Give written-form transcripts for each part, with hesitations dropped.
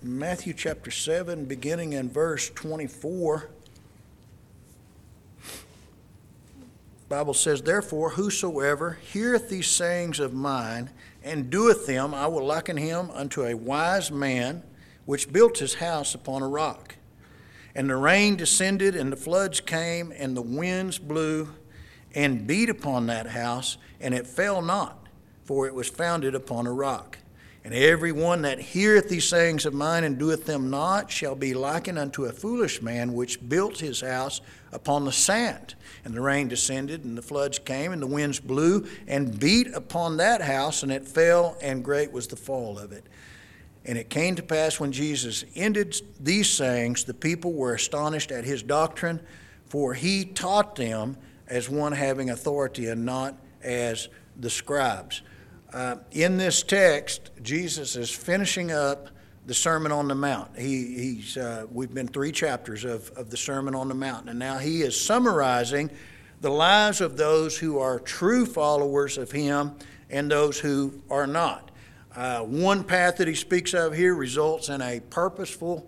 Matthew chapter 7, beginning in verse 24. The Bible says, "Therefore, whosoever heareth these sayings of mine, and doeth them, I will liken him unto a wise man, which built his house upon a rock. And the rain descended, and the floods came, and the winds blew, and beat upon that house, and it fell not, for it was founded upon a rock. And every one that heareth these sayings of mine and doeth them not shall be likened unto a foolish man which built his house upon the sand. And the rain descended, and the floods came, and the winds blew, and beat upon that house, and it fell, and great was the fall of it. And it came to pass when Jesus ended these sayings, the people were astonished at his doctrine, for he taught them as one having authority, and not as the scribes." In this text, Jesus is finishing up the Sermon on the Mount. We've been 3 chapters of the Sermon on the Mount, and now he is summarizing the lives of those who are true followers of him and those who are not. One path that he speaks of here results in a purposeful,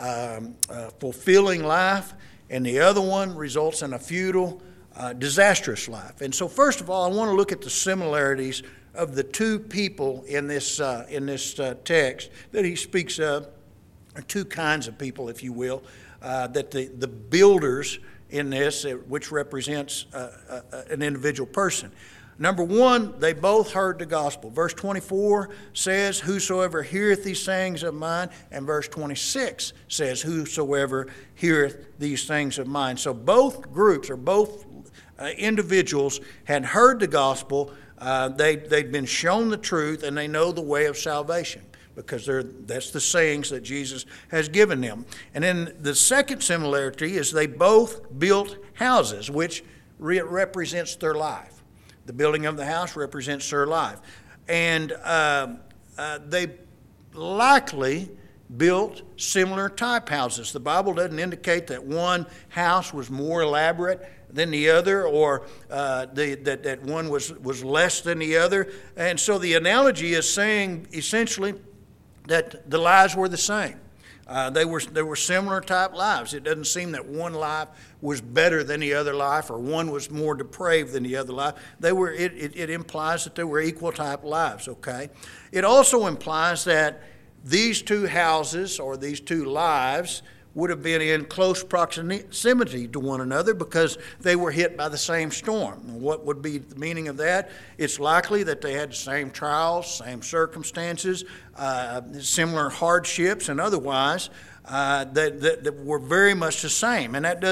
fulfilling life, and the other one results in a futile, disastrous life. And so first of all, I want to look at the similarities of the two people in this text that he speaks of, or two kinds of people, if you will, that the builders in this, which represents an individual person. Number one, they both heard the gospel. Verse 24 says, "Whosoever heareth these sayings of mine," and verse 26 says, "Whosoever heareth these things of mine." So both groups, or both individuals, had heard the gospel. They'd been shown the truth, and they know the way of salvation, because that's the sayings that Jesus has given them. And then the second similarity is they both built houses, which represents their life. The building of the house represents their life. And they likely built similar type houses. The Bible doesn't indicate that one house was more elaborate than the other, or that one was less than the other. And so the analogy is saying essentially that the lives were the same. They were similar type lives. It doesn't seem that one life was better than the other life, or one was more depraved than the other life. It implies that they were equal type lives, okay? It also implies that these two houses, or these two lives, would have been in close proximity to one another because they were hit by the same storm. What would be the meaning of that? It's likely that they had the same trials, same circumstances, similar hardships, and otherwise that were very much the same. And that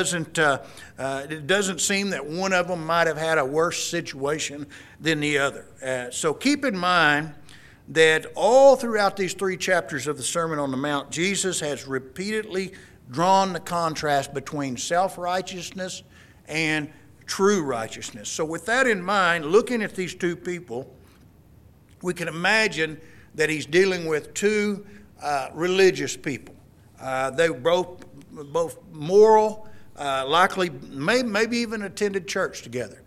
it doesn't seem that one of them might have had a worse situation than the other. So keep in mind that all throughout these 3 chapters of the Sermon on the Mount, Jesus has repeatedly drawn the contrast between self-righteousness and true righteousness. So with that in mind, looking at these two people, we can imagine that he's dealing with two religious people. They were both moral, likely maybe even attended church together.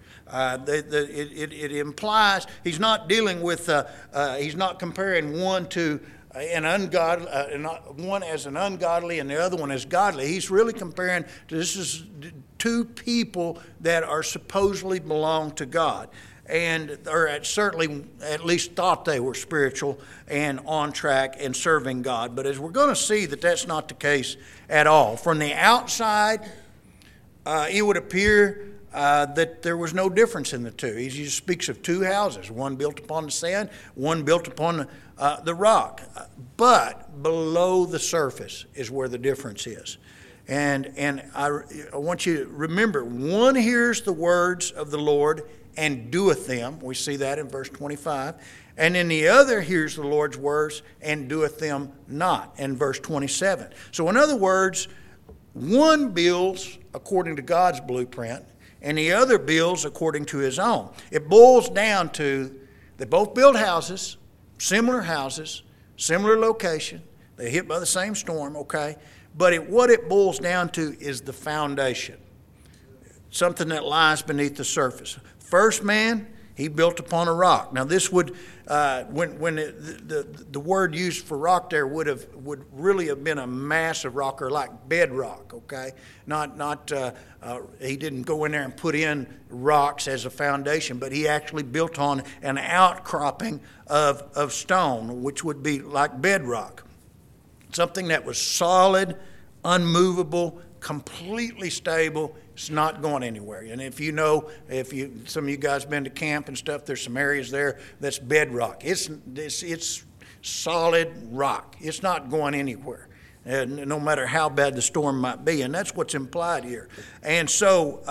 It implies he's not dealing with, he's not comparing one to an ungodly, one as an ungodly and the other one as godly. He's really comparing, this is two people that are supposedly belong to God, or certainly at least thought they were spiritual and on track and serving God. But as we're going to see, that's not the case at all. From the outside, it would appear that there was no difference in the two. He just speaks of two houses, one built upon the sand, one built upon the rock. But below the surface is where the difference is. And I want you to remember, one hears the words of the Lord and doeth them. We see that in verse 25. And then the other hears the Lord's words and doeth them not, in verse 27. So in other words, one builds according to God's blueprint, and the other builds according to his own. It boils down to, they both build houses, similar location. They're hit by the same storm, okay? But what it boils down to is the foundation, something that lies beneath the surface. First man, he built upon a rock. Now this would when the word used for rock there would really have been a mass of rock, or like bedrock. Okay, not he didn't go in there and put in rocks as a foundation, but he actually built on an outcropping of stone, which would be like bedrock, something that was solid, unmovable, completely stable. It's not going anywhere. And if some of you guys been to camp and stuff, there's some areas there that's bedrock. It's solid rock. It's not going anywhere, no matter how bad the storm might be. And that's what's implied here. And so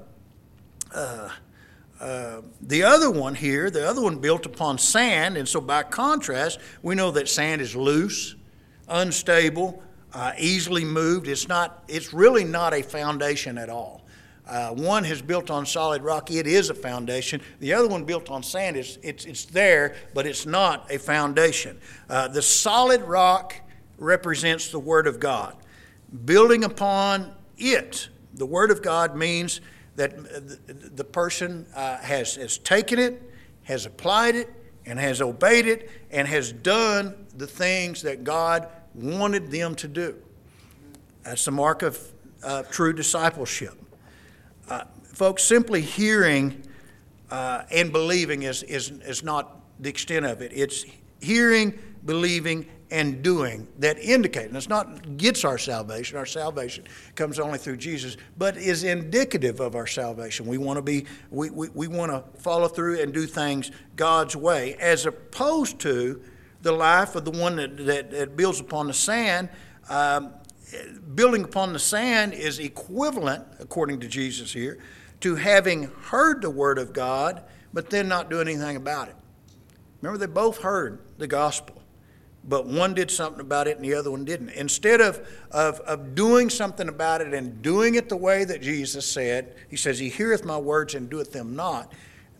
the other one built upon sand. And so by contrast, we know that sand is loose, unstable, easily moved. It's really not a foundation at all. One is built on solid rock. It is a foundation. The other one built on sand, it's there, but it's not a foundation. The solid rock represents the Word of God. Building upon it, the Word of God means that the person has taken it, has applied it, and has obeyed it, and has done the things that God wanted them to do. That's the mark of true discipleship. Folks, simply hearing and believing is not the extent of it. It's hearing, believing, and doing that indicate. And it's not gets our salvation. Our salvation comes only through Jesus, but is indicative of our salvation. We want to follow through and do things God's way, as opposed to the life of the one that builds upon the sand. Building upon the sand is equivalent, according to Jesus here, to having heard the Word of God, but then not doing anything about it. Remember, they both heard the gospel, but one did something about it and the other one didn't. Instead of doing something about it and doing it the way that Jesus said, he says, he heareth my words and doeth them not.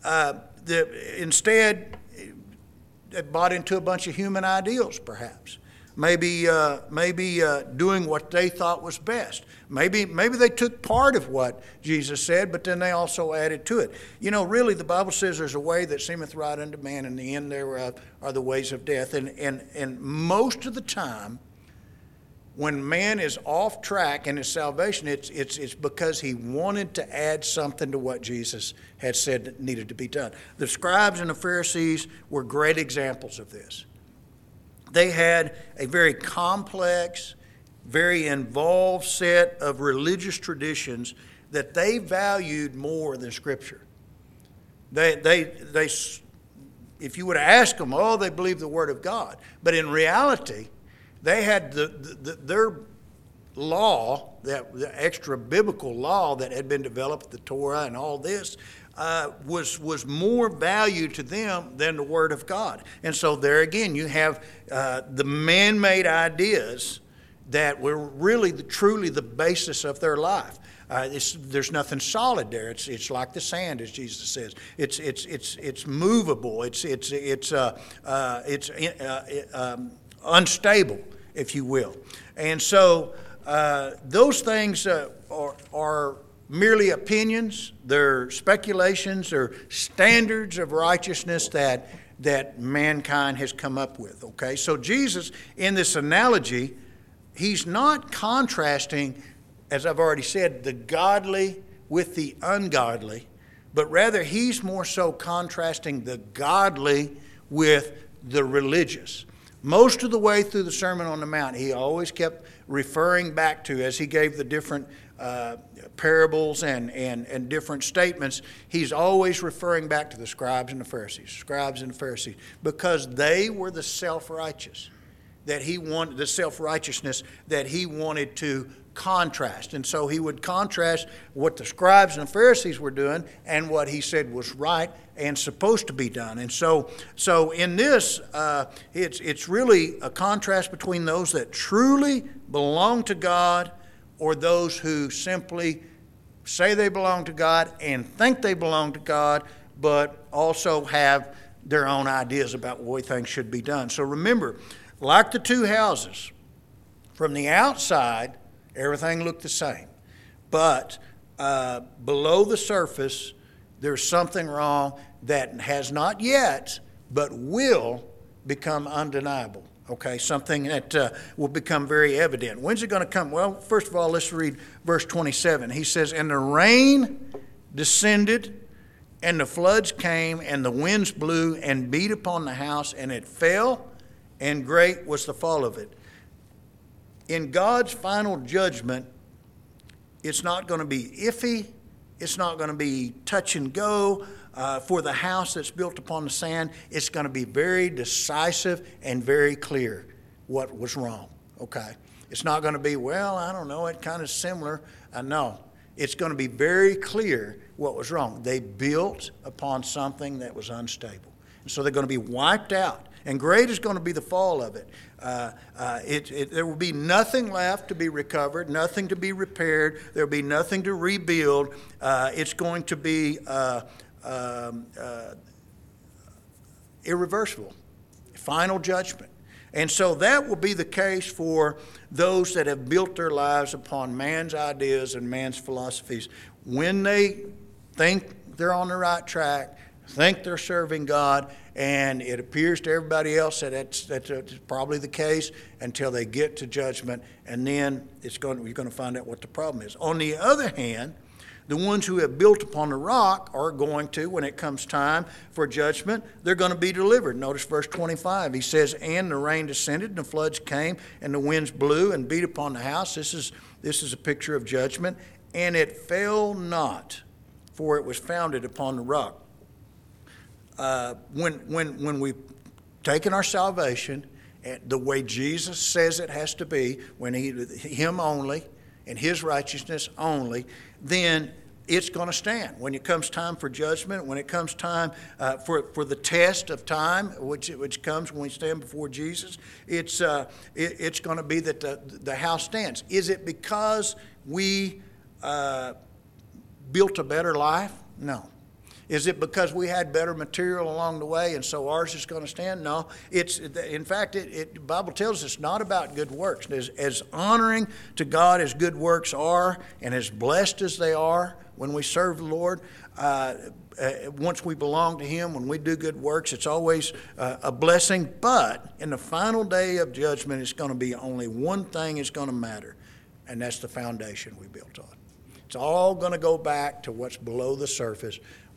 Instead, it bought into a bunch of human ideals, perhaps. Maybe doing what they thought was best. Maybe they took part of what Jesus said, but then they also added to it. Really, the Bible says there's a way that seemeth right unto man, and the end thereof are the ways of death. And most of the time, when man is off track in his salvation, it's because he wanted to add something to what Jesus had said that needed to be done. The scribes and the Pharisees were great examples of this. They had a very complex, very involved set of religious traditions that they valued more than Scripture. They if you would ask them, they believed the Word of God. But in reality, they had their law, the extra biblical law that had been developed, the Torah and all this, was more value to them than the Word of God. And so there again, you have the man-made ideas that were really truly the basis of their life. There's nothing solid there. It's like the sand, as Jesus says. It's movable. It's unstable, if you will. And so those things are merely opinions. They're speculations or standards of righteousness that mankind has come up with. Okay, so Jesus, in this analogy, he's not contrasting, as I've already said, the godly with the ungodly, but rather he's more so contrasting the godly with the religious. Most of the way through the Sermon on the Mount, he always kept referring back to, as he gave the different parables and different statements, he's always referring back to the scribes and the Pharisees, because they were the self-righteous that he wanted, the self-righteousness that he wanted to contrast. And so he would contrast what the scribes and the Pharisees were doing and what he said was right and supposed to be done. And so in this, it's really a contrast between those that truly belong to God or those who simply say they belong to God and think they belong to God, but also have their own ideas about the way things should be done. So remember, like the two houses, from the outside, everything looked the same. But below the surface, there's something wrong that has not yet but will become undeniable. Okay, something that will become very evident. When's it going to come? Well, first of all, let's read verse 27. He says, "And the rain descended, and the floods came, and the winds blew and beat upon the house, and it fell, and great was the fall of it." In God's final judgment, it's not going to be iffy. It's not going to be touch and go. For the house that's built upon the sand, it's going to be very decisive and very clear what was wrong. Okay? It's not going to be, well, I don't know, it's kind of similar. No. It's going to be very clear what was wrong. They built upon something that was unstable. And so they're going to be wiped out. And great is going to be the fall of it. There will be nothing left to be recovered, nothing to be repaired. There will be nothing to rebuild. It's going to be irreversible, final judgment. And so that will be the case for those that have built their lives upon man's ideas and man's philosophies. When they think they're on the right track, think they're serving God, and it appears to everybody else that that's probably the case until they get to judgment, and then you're going to find out what the problem is. On the other hand, the ones who have built upon the rock are going to, when it comes time for judgment, they're going to be delivered. Notice verse 25. He says, "And the rain descended, and the floods came, and the winds blew and beat upon the house." This is a picture of judgment. "And it fell not, for it was founded upon the rock." When we've taken our salvation the way Jesus says it has to be, when Him only and His righteousness only, then it's going to stand. When it comes time for judgment, when it comes time for the test of time, which comes when we stand before Jesus, it's going to be that the house stands. Is it because we built a better life? No. Is it because we had better material along the way and so ours is going to stand? No. In fact, the Bible tells us not about good works. As honoring to God as good works are, and as blessed as they are when we serve the Lord, once we belong to Him, when we do good works, it's always a blessing. But in the final day of judgment, it's going to be only one thing is going to matter, and that's the foundation we built on. It's all going to go back to what's below the surface.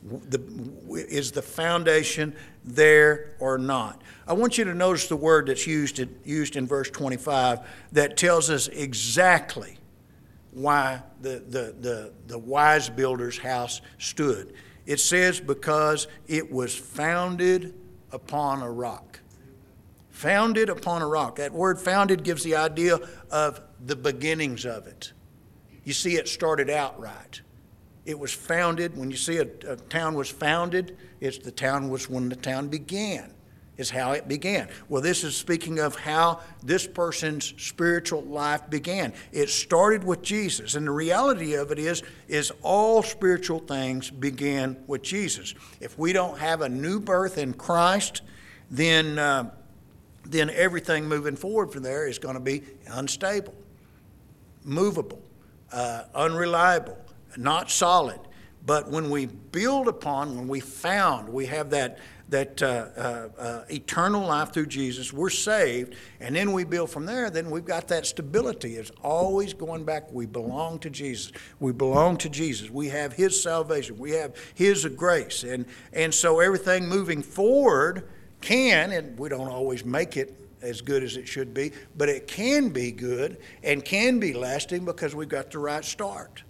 Is the foundation there or not? I want you to notice the word that's used in verse 25 that tells us exactly why the wise builder's house stood. It says, because it was founded upon a rock. Founded upon a rock. That word founded gives the idea of the beginnings of it. You see, it started out right. It was founded. When you see a town was founded, the town was when the town began, is how it began. Well, this is speaking of how this person's spiritual life began. It started with Jesus, and the reality of it is all spiritual things began with Jesus. If we don't have a new birth in Christ, then everything moving forward from there is going to be unstable, movable, unreliable, not solid. But when we build upon, when we have that eternal life through Jesus, we're saved, and then we build from there, then we've got that stability. It's always going back. We belong to Jesus. We belong to Jesus. We have His salvation. We have His grace. And so everything moving forward can, and we don't always make it as good as it should be, but it can be good and can be lasting because we've got the right start.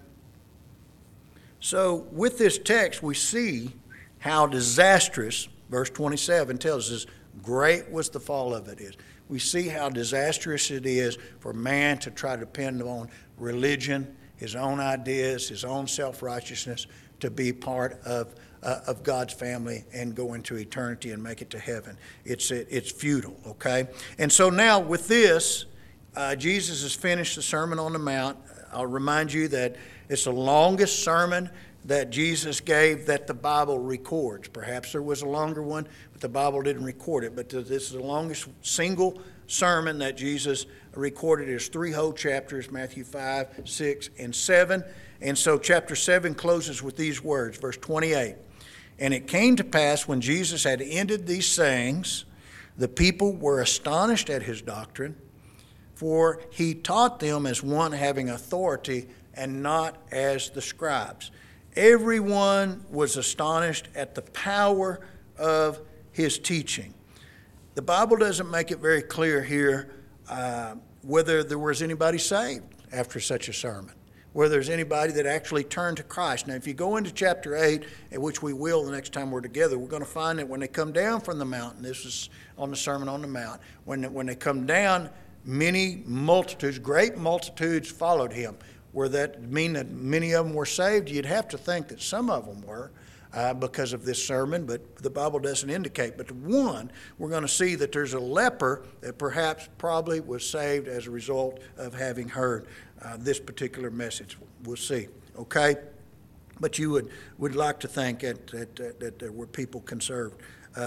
So with this text, we see how disastrous, verse 27 tells us, great was the fall of it is. We see how disastrous it is for man to try to depend on religion, his own ideas, his own self-righteousness, to be part of God's family and go into eternity and make it to heaven. It's futile, okay? And so now with this, Jesus has finished the Sermon on the Mount. I'll remind you that it's the longest sermon that Jesus gave that the Bible records. Perhaps there was a longer one, but the Bible didn't record it. But this is the longest single sermon that Jesus recorded. There's 3 whole chapters, Matthew 5, 6, and 7. And so chapter 7 closes with these words, verse 28. And it came to pass when Jesus had ended these sayings, the people were astonished at his doctrine, for he taught them as one having authority and not as the scribes. Everyone was astonished at the power of his teaching. The Bible doesn't make it very clear here whether there was anybody saved after such a sermon, whether there's anybody that actually turned to Christ. Now, if you go into chapter 8, which we will the next time we're together, we're going to find that when they come down from the mountain, this is on the Sermon on the Mount, when they come down, many multitudes, great multitudes followed him. Were that mean that many of them were saved? You'd have to think that some of them were because of this sermon, but the Bible doesn't indicate. But the one, we're going to see that there's a leper that probably was saved as a result of having heard this particular message. We'll see, okay? But you would like to think that there were people converted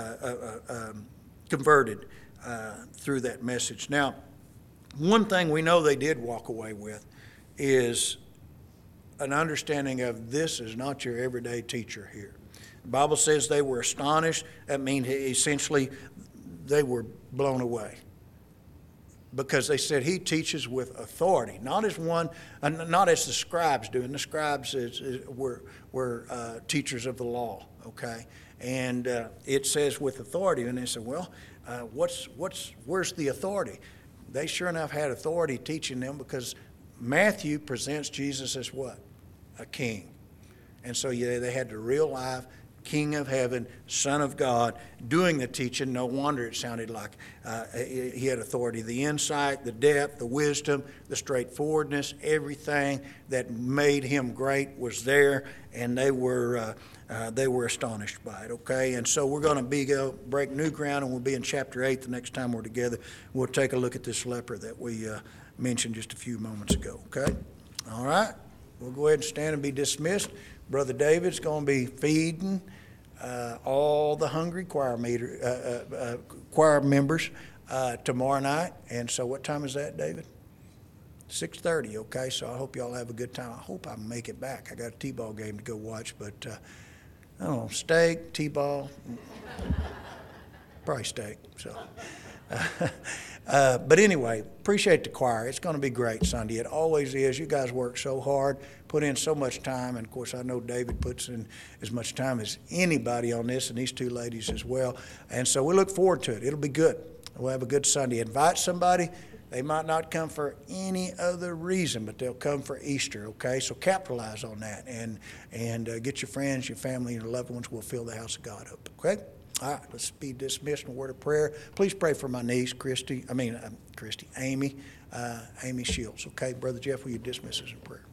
through that message. Now, one thing we know they did walk away with is an understanding of this is not your everyday teacher here. The Bible says they were astonished. That means essentially they were blown away, because they said he teaches with authority, not as the scribes do. And the scribes were teachers of the law, okay? And it says with authority, and they said, well, where's the authority? They sure enough had authority teaching them, because Matthew presents Jesus as what? A king. And so they had the real life King of heaven, Son of God, doing the teaching. No wonder it sounded like he had authority. The insight, the depth, the wisdom, the straightforwardness, everything that made him great was there, and they were astonished by it, okay? And so we're going to break new ground, and we'll be in chapter 8 the next time we're together. We'll take a look at this leper that we mentioned just a few moments ago, okay? All right, we'll go ahead and stand and be dismissed. Brother David's going to be feeding all the hungry choir members tomorrow night. And so what time is that, David? 6:30, okay? So I hope y'all have a good time. I hope I make it back. I got a T-ball game to go watch, but I don't know, steak, T-ball, probably steak. So, but anyway, appreciate the choir. It's going to be great Sunday. It always is. You guys work so hard, put in so much time, and of course I know David puts in as much time as anybody on this, and these two ladies as well. And so we look forward to it. It'll be good. We'll have a good Sunday. Invite somebody. They might not come for any other reason, but they'll come for Easter, okay? So capitalize on that and get your friends, your family, your loved ones. We'll fill the house of God up, okay? All right, let's be dismissed in a word of prayer. Please pray for my niece, Amy Shields, okay? Brother Jeff, will you dismiss us in prayer?